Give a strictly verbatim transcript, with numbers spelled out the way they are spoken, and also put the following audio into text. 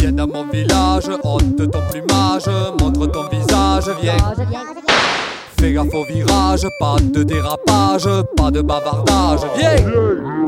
Viens dans mon village, ôte ton plumage, montre ton visage, viens. Fais gaffe au virage, pas de dérapage, pas de bavardage, viens.